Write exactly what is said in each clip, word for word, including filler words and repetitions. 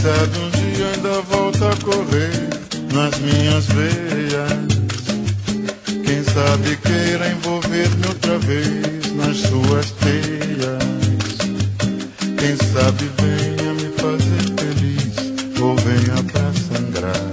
sabe um dia ainda volta a correr nas minhas veias. Quem sabe queira envolver-me outra vez nas suas teias. Quem sabe venha me fazer feliz ou venha pra sangrar.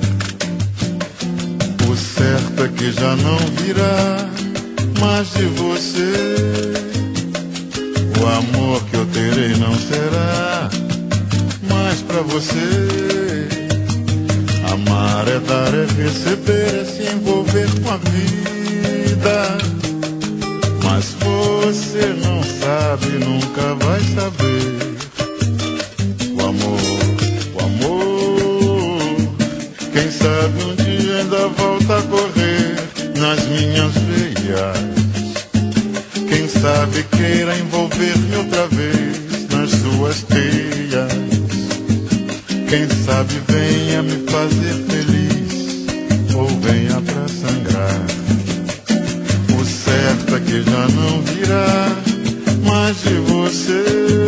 O certo é que já não virá mais de você. O amor que eu terei não será mais pra você. Amar é dar, é receber, é se envolver com a vida. Mas você não sabe, nunca vai saber. O amor, o amor, quem sabe um dia ainda volta a correr nas minhas veias. Quem sabe queira envolver-me outra vez nas suas teias. Quem sabe venha me fazer feliz ou venha pra sangrar. O certo é que já não virá mais de você.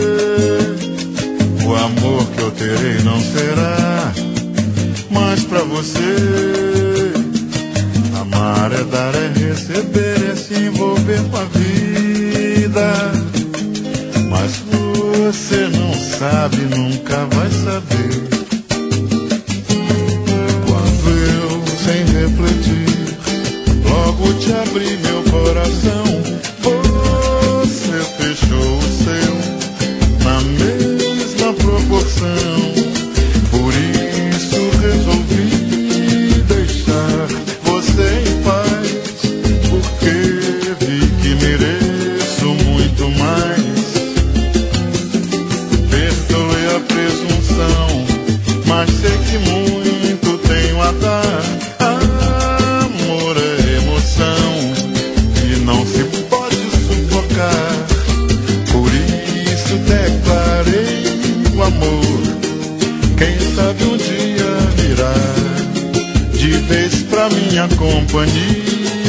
O amor que eu terei não será mais pra você. Amar é dar, é receber, é se envolver com a vida. Mas você não sabe, nunca vai saber. Quando eu, sem refletir, logo te abri meu coração, você fechou o seu na mesma proporção. Por isso resolvi deixar você em paz, porque vi que mereço muito mais. Perdoe a presunção, mas sei que muito tenho a dar. Amor é emoção e não se pode sufocar. Por isso declarei o amor. Quem sabe um dia virá de vez pra minha companhia.